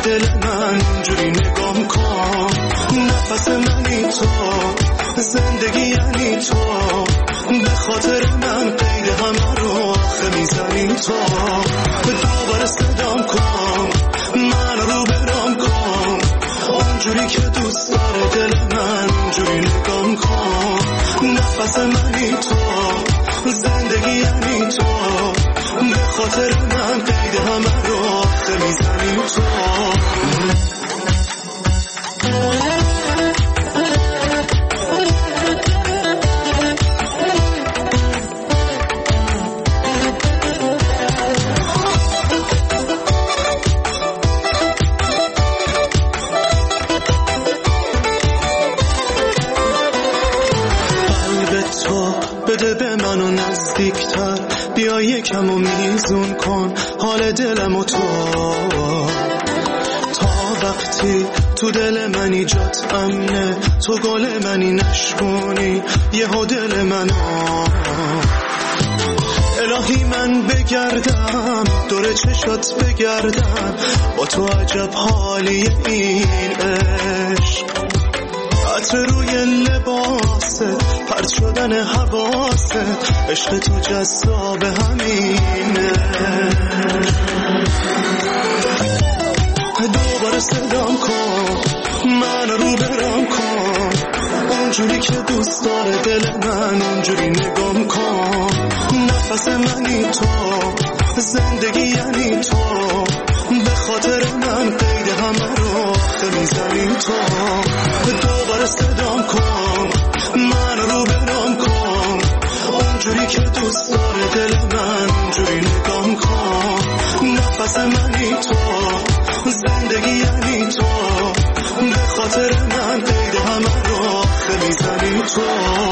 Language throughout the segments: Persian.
دل من اونجوری نگام کن. نفس منی تو، زندگی یعنی تو، به خاطر من قید همه رو آخه میزنی تو. دوباره صدام کن، من رو برام کن، اونجوری که دوست داره دل من اونجوری نگام کن. نفس منی تو، زندگی یعنی تو، به خاطر من قید همه رو آخه میزنی تو. بده به منو نزدیکتر، بیا یکم و میزون کن حال دلم و تو. تا وقتی تو دل منی جات امنه، تو گل منی نشکنی یهو دل منو. الهی من بگردم دور چشات بگردم، با تو عجب حالی این عشق. عطر روی لباست، پرت شدن حواست، عشق تو جذاب همینه. دوباره صدام کن، من رو برام کن، اونجوری که دوست داره دل من اونجوری نگام کن. نفس منی تو، زندگی یعنی تو، به خاطر من قید همه رو آخه میزنی تو. دوباره صدام کن، من رو برام کن، اونجوری که دوست داره دل من اونجوری نگام کن. نفس منی تو، زندگی یعنی تو، به خاطر من قید همه رو آخه میزنی تو.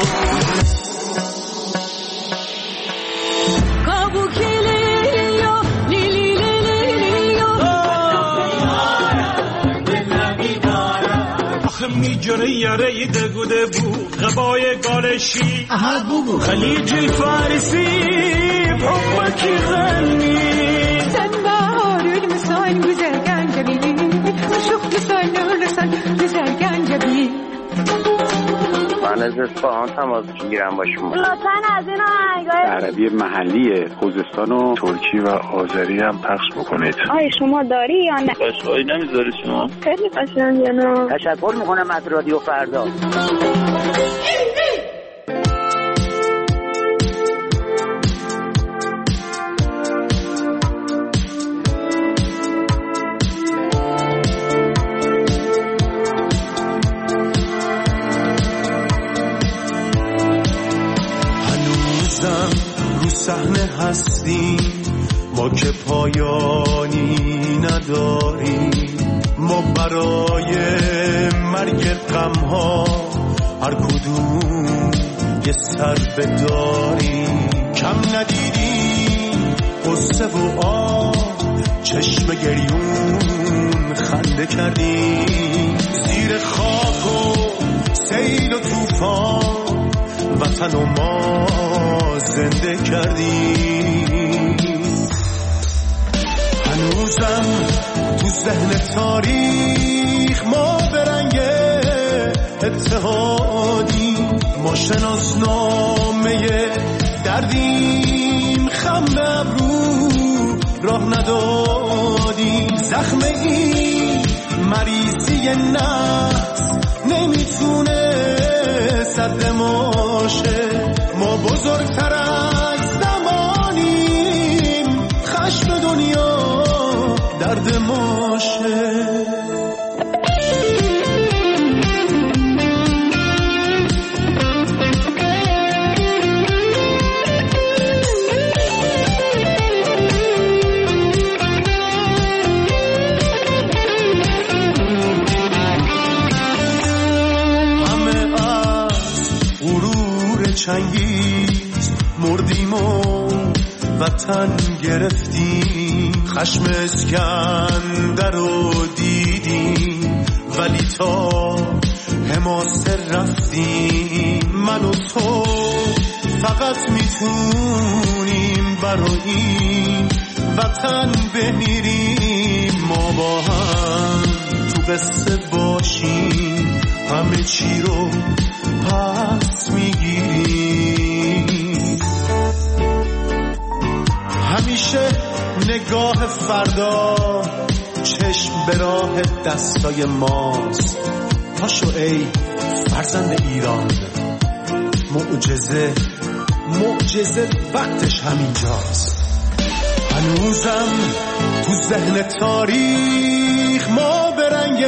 میجره یاره دگوده بو غبای گالشی خلیج الفارسی بحبك غني سنبار المسان güzelgen جبين شوف لسان güzelgen جبين. من از اصفهان تماس میگیرم با شما. لطفاً از این آهنگای عربی محلی خوزستان و ترکی و آذری هم پخش بکنید. آیا شما داری یا نه؟ قشنگی نمیذاری شما؟ خیلی قشنگه نه. تشکر میکنم از رادیو فردا. صحنه هستیم ما که پایانی نداریم، ما برای مرگ غم‌ها هر کدوم یه سر بداریم. کم ندیدیم قصه و آه، چشم گریون خنده کردیم. زیر خاک و سیل و طوفان وطن و ما زنده کردیم. هنوزم تو ذهن تاریخ ما به رنگ اتحادیم، ما شناسنامه دردیم، خم به ابرو راه ندادیم. زخم این مریضی نفس نمیتونه سد ماشه، ما بزرگتر از زمانیم، خشم دنیا درد ماشه. چنگیز مردیم و وطن گرفتیم، خشم اسکندر رو دیدیم ولی تا حماسه رفتیم. من و تو فقط میتونیم برای این وطن بمیریم، ما با هم قصه باشیم، همه چی رو پس میگیریم. همیشه نگاه فردا چشم به راه دستای ماست. پاشو ای فرزند ایران، معجزه وقتش همینجاست. هنوزم تو ذهن تاریخ ما به رنگ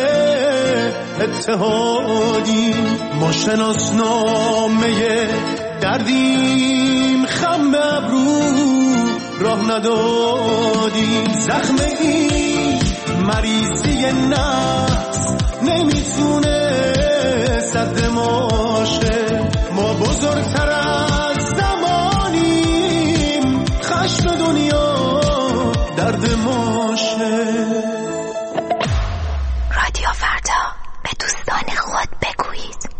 اتحادیم، ما شناسنامه دردیم، خم به ابرو راه ندادیم. زخم این مریضی نفس نمیتونه سد ماشه، ما بزرگتر از زمانیم، خشم دنیا درد ماشه. رادیو فردا، به دوستان خود بگویید.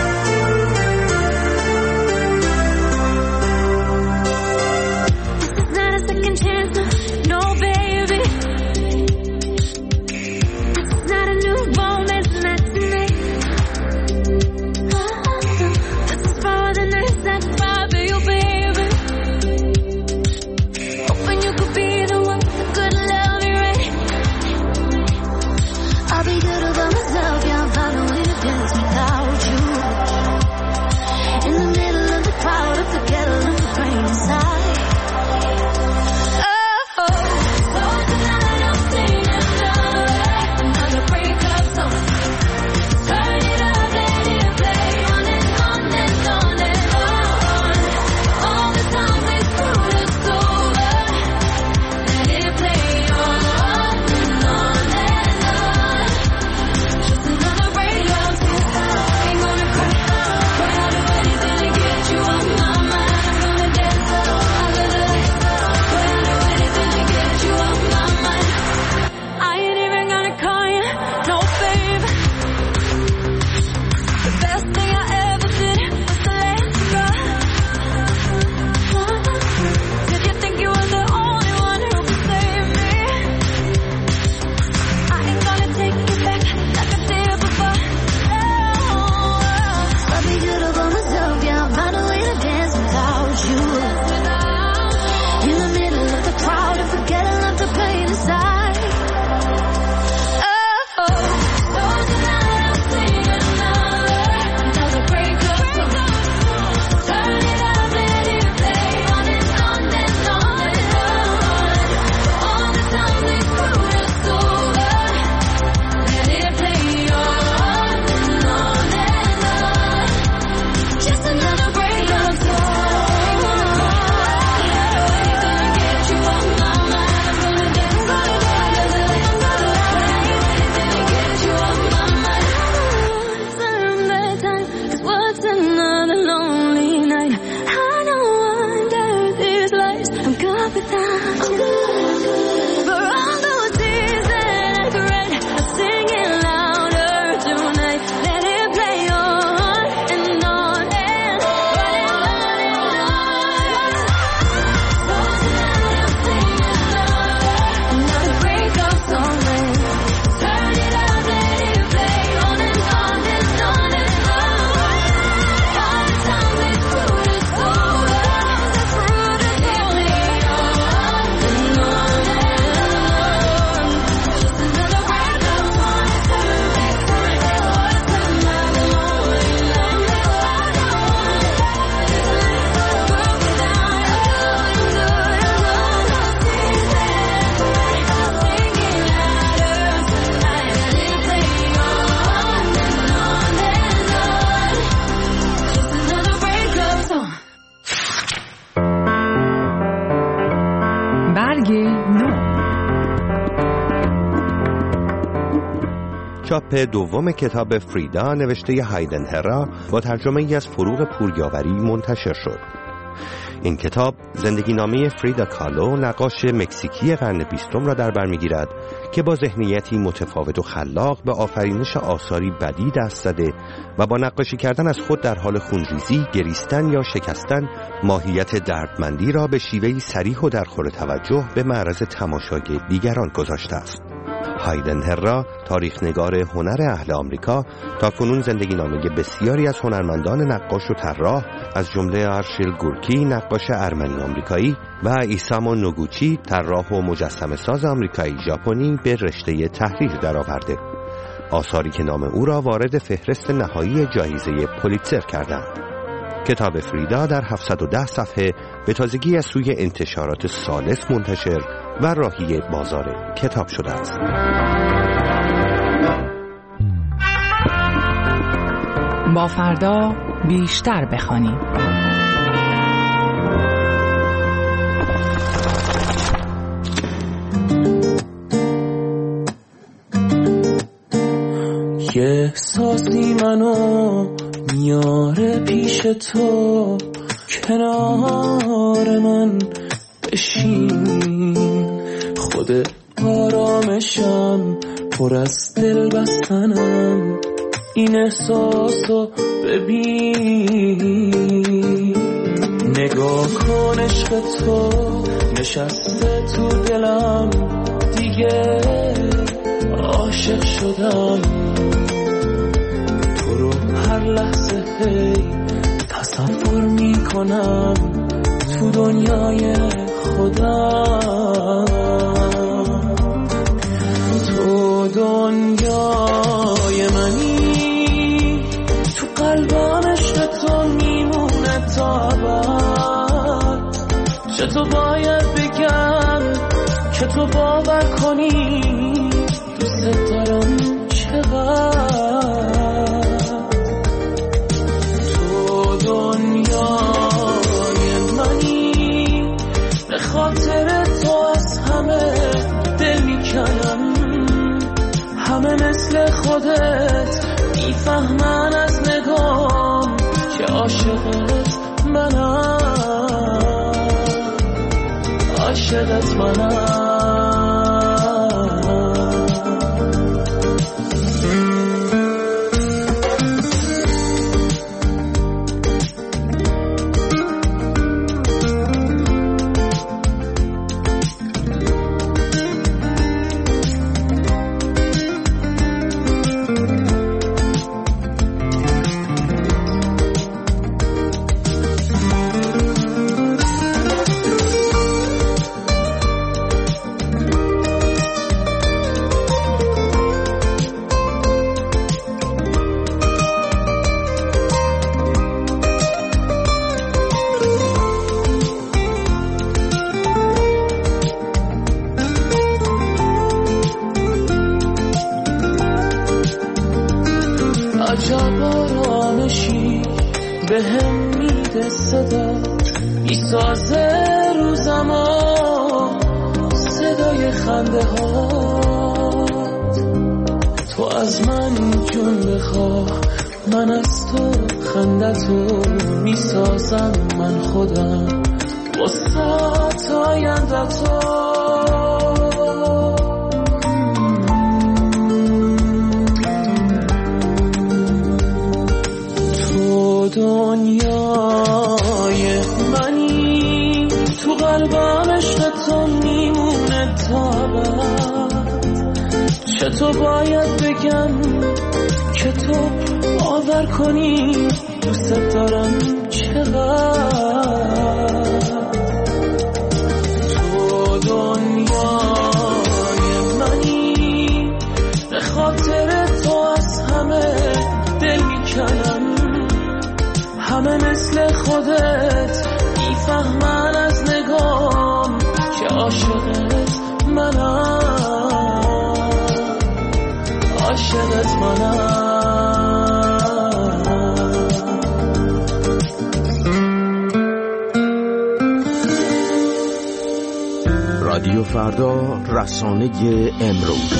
چاپ دوم کتاب فریدا نوشته هایدن هرا با ترجمه ای از فروغ پوریاوری منتشر شد. این کتاب زندگی نامه فریدا کالو، نقاش مکزیکی قرن 20 را در بر می‌گیرد که با ذهنیتی متفاوت و خلاق به آفرینش آثاری بدی دست زده و با نقاشی کردن از خود در حال خونریزی، گریستن یا شکستن ماهیت دردمندی را به شیوهی صریح و درخور توجه به معرض تماشای دیگران گذاشته است. هایدن هرا، تاریخ نگار هنر اهل آمریکا، تاکنون زندگی نامه بسیاری از هنرمندان نقاش و طراح از جمله آرشیل گورکی نقاش ارمنی آمریکایی و ایسامو نوگوچی طراح و مجسمه ساز آمریکایی ژاپنی به رشته تحریر درآورده. آثاری که نام او را وارد فهرست نهایی جایزه پولیتزر کردند. کتاب فریدا در 710 صفحه به تازگی از سوی انتشارات ثالث منتشر و راهی بازار کتاب شده است. با فردا بیشتر بخوانیم. یه احساسی منو میاره پیش تو، کنار من بشین، خود آرامشم پر از دل بستنم، این احساسو ببین، نگاه کن عشق تو نشسته تو دلم، دیگه عاشق شدم، تو رو هر لحظه تصور میکنم تو دنیای خودم، تو دنیای منی، تو قلبم عشق تو میمونه تا ابد، چه تو باید بگم که تو باور کنی دوست دارم چقدر، تو دنیای منی، به خاطر تو از همه دل میکنم، همه مثل خودت میفهمن از نگام که عاشقت منم، عاشقت منم. عجب آرامشی به هم میده صدا، میسازه روزمو صدای خنده هات، تو از من جون بخواه، من از تو خندتو میسازم، من خودم وسط آینده تو، دنیای منی، تو قلبم عشق تو میمونه تا ابد، چه تو باید بگم که تو باور کنی دوست دارم چقدر، تو دنیای منی، به خاطر تو از همه دل میکنم، همه مثل خودت میفهمن از نگام که عاشقت منم، عاشقت منم. رادیو فردا، رسانه امروز.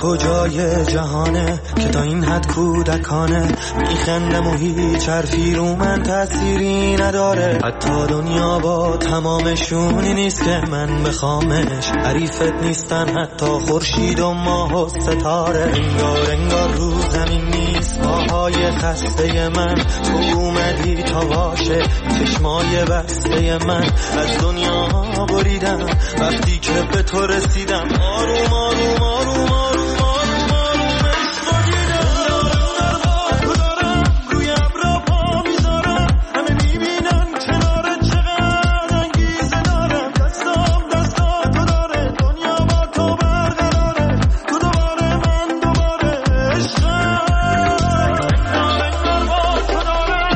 کجای جهانه که تا این حد کودکانه میخندم و هیچ حرفی رو من تأثیری نداره. حتی دنیا با تمامشونی نیست که من بخوامش، حریفت نیستن حتی خورشید و ماه و ستاره. انگار رو زمین نیست پاهای خسته من، تو اومدی تا باشه چشمای بسته من. از دنیا بریدم وقتی که به تو رسیدم، آروم آروم آروم آروم آروم آروم عشقو دیدم. تو دارم روی ابرا پا میذارم، همه میبینن کنار چقدر انگیزه دارم. دستا تو داره، دنیا با تو برقراره، تو دوباره من دوباره عشقم. انگار با تو دارم.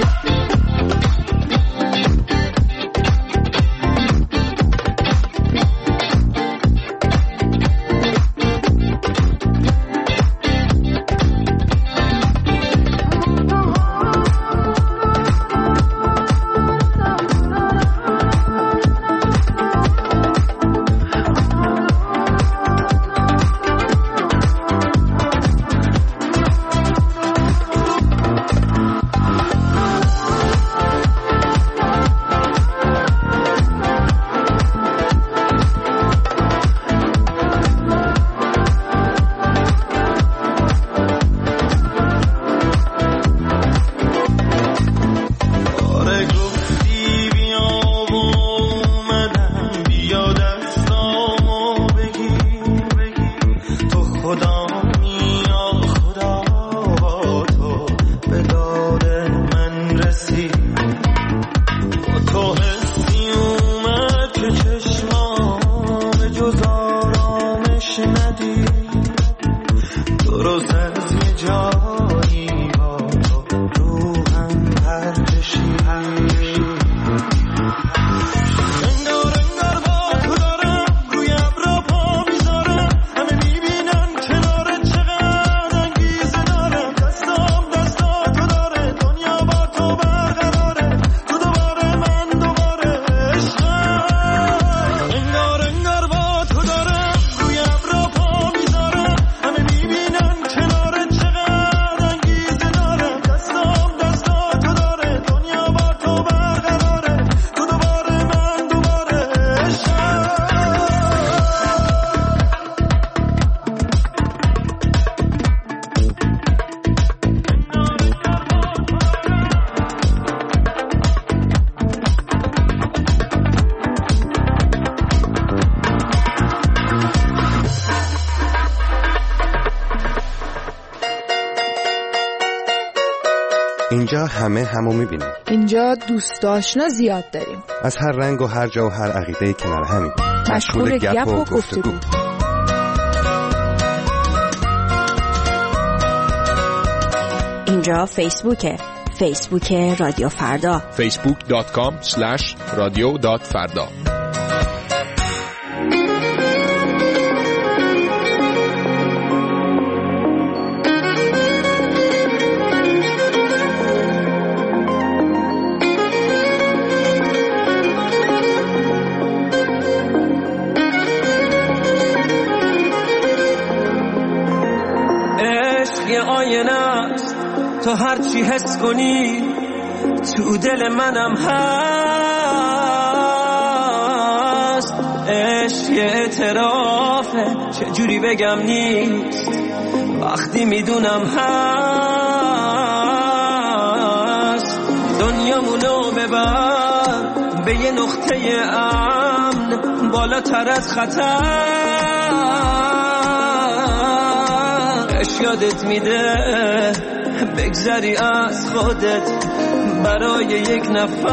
اینجا همه همو میبینیم. اینجا دوست آشنا زیاد داریم، از هر رنگ و هر جا و هر عقیده کنار همین. مشغول گپ و گفتگو. اینجا فیسبوک رادیو فردا، facebook.com/radio.farda. تو هر چی حس کنی تو دل منم هست. عشق یه اعترافه، چجوری بگم نیست وقتی میدونم هست. دنیامونو ببر به یه نقطه امن، بالاتر از خطر. عشق یادت میده بگذری از خودت برای یک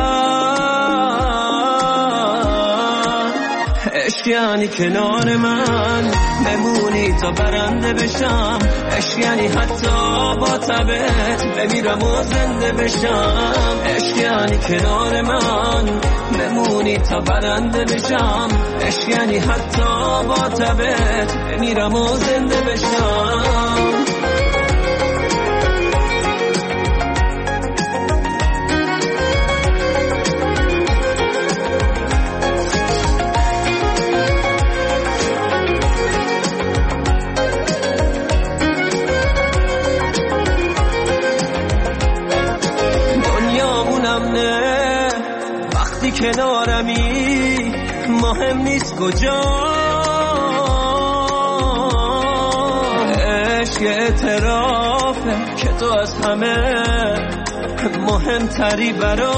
نفر. عشق یعنی کنار من بمونی تا برنده بشم. عشق یعنی حتی با تبت بمیرم و زنده بشم. عشق یعنی کنار من بمونی تا برنده بشم. عشق یعنی حتی با تبت بمیرم و زنده بشم. کنارمی مهم نیست کجا عشق اعترافه که تو از همه مهمتری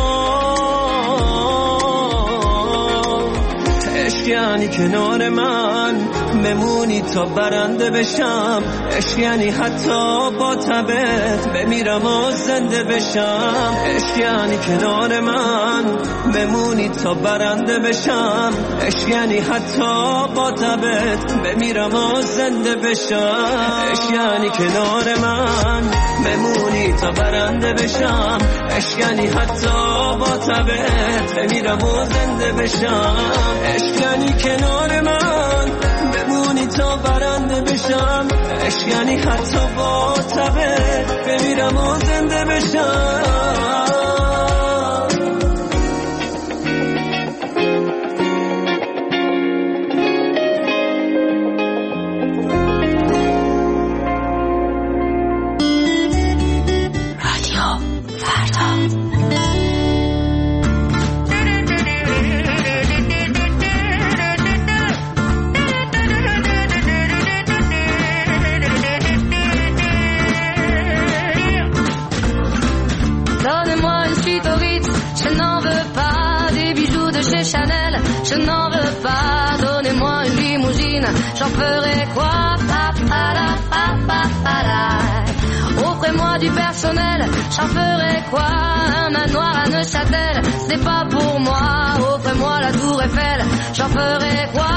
برام عشق یعنی کنار من بمونی تا برنده بشم عشق یعنی حتی با تبت بمیرم و زنده بشم عشق یعنی کنار من بمونی تا برنده بشم عشق یعنی حتی با تبت بمیرم و زنده بشم عشق یعنی کنار من بمونی تا برنده بشم عشق یعنی حتی با تبت بمیرم و زنده بشم عشق یعنی کنار من بمونی تا برنده بشم عشق یعنی حتی با تبت بمیرم و زنده بشم Je n'en veux pas, donnez-moi une limousine, j'en ferai quoi? Offrez-moi du personnel, j'en ferai quoi? Un manoir à Neuchâtel, c'est pas pour moi. Offrez-moi la tour Eiffel, j'en ferai quoi?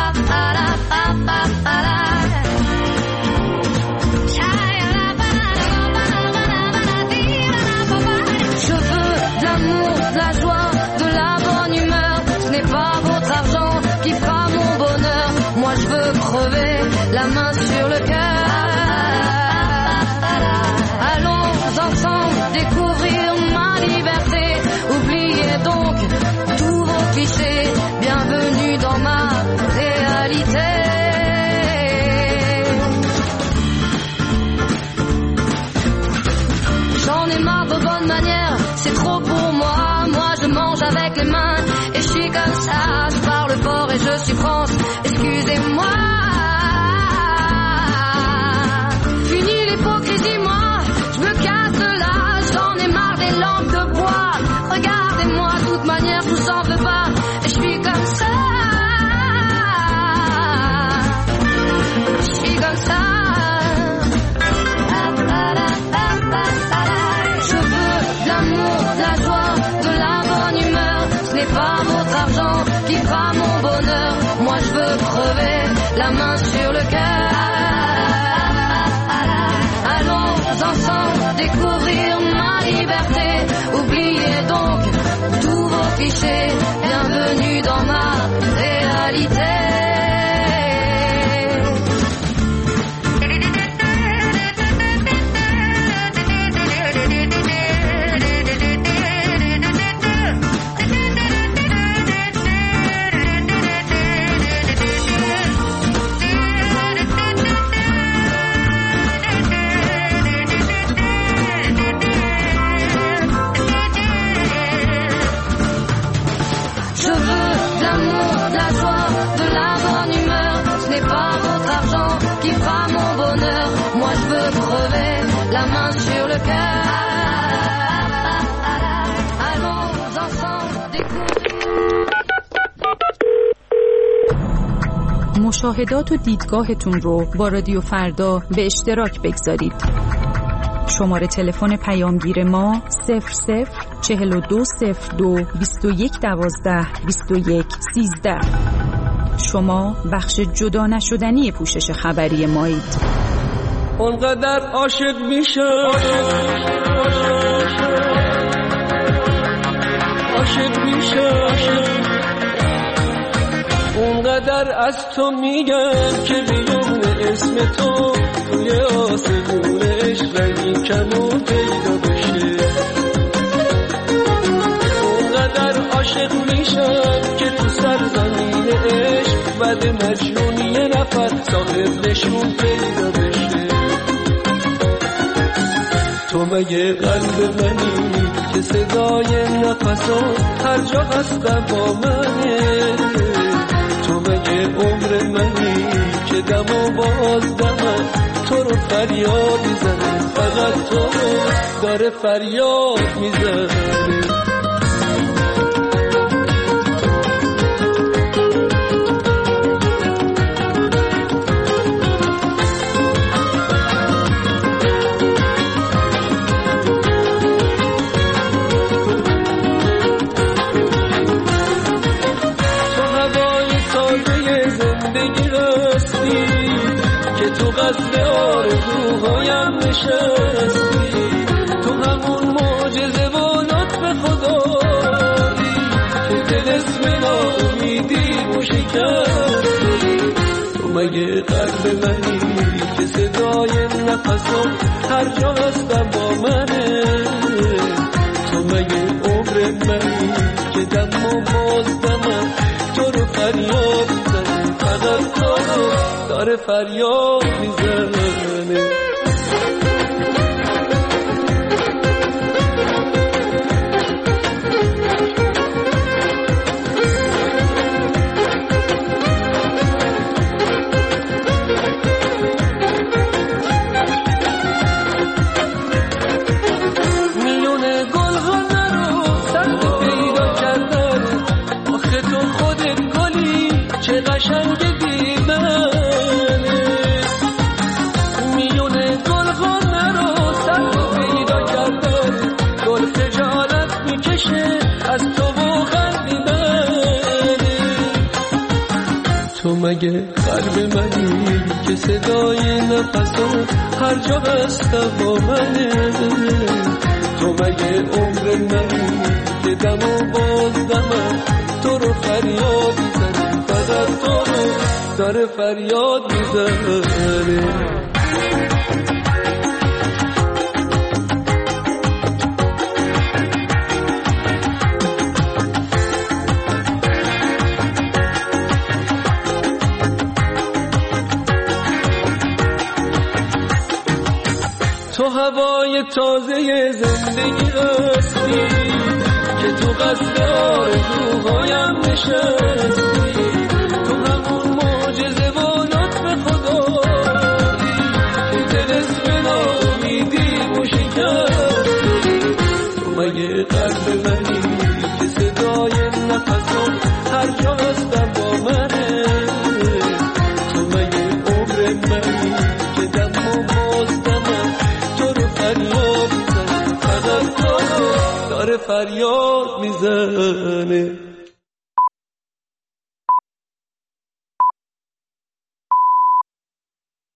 Je veux de l'amour, de la joie, de la bonne humeur. Ce n'est pas votre argent qui fera mon bonheur. Moi je veux crever la main sur le cœur. Allons ensemble découvrir ma liberté. Oubliez donc tous vos clichés. Bienvenue dans ma réalité. J'en ai marre de bonnes manières, c'est trop pour moi. Moi je mange avec les mains et je suis comme ça. Je parle fort et je suis France, excusez-moi. Fini l'hypocrisie, moi je me casse de là. J'en ai marre des lampes de bois. Regardez-moi, de toute manière je vous en veux pas. Et je suis comme ça. Je suis comme ça. De la joie, de la bonne humeur. Ce n'est pas votre argent qui fera mon bonheur. Moi je veux crever la main sur le cœur. Allons ensemble découvrir ma liberté. Oubliez donc tous vos clichés. Bienvenue dans ma réalité. La main sur le cœur. Allons ensemble découvrir. مشاهدات و دیدگاهتون رو با رادیو فردا به اشتراک بگذارید. شماره تلفن پیامگیر ما 004202 2112 2113. شما بخش جدا نشدنی پوشش خبری مایید. اونقدر عاشق میشم اونقدر از تو میگم که بیرون اسم تو توی آسمونش رنگی کمون پیدا بشه اونقدر عاشق میشم که تو سرزمین عشق بعد مجنون یه نفر صاحب نشون پیدا بشه تو مگه قلب منی که صدای نفسات هر جا هستم با منه؟ تو مگه عمر منی که دم و باز دمم تو رو فریاد میزنه، فقط تو رو داره فریاد میزنه. قصر آرزوهایم نشستی، تو همون معجزه و لطف خدایی که دل اسم ناامیدی رو شکستی. تو مگه قلب منی که صدای نفسم هر جا هستم با منه؟ تو مگه عمر منی که دم و باز دمم تو رو فریاد میزنه، فقط تو رو داره فریاد میزنه. میونه گل‌ها رو سخت پیدا کردن، آخه تو خودت گلی چه قشنگ دیدن. از تو و خندیدن، تو مگه قلب منی که صدای نفسم هر جا هستم با منه؟ تو مگه عمر منی که دم و باز دمم تو رو فریاد میزنه، فقط تو رو داره فریاد میزنه. تو هوای تازه زندگی هستی که تو قصد آرزوهایم نشستی، تو همون معجزه و لطف خدایی که دل اسم ناامیدی رو شکستی. تو مگه قلب منی که صدای نفسم هر جا هستم با منه؟ تو مگه عمر منی که دم و باز دمم فریاد میزنه، فقط تو داره فریاد میزنه.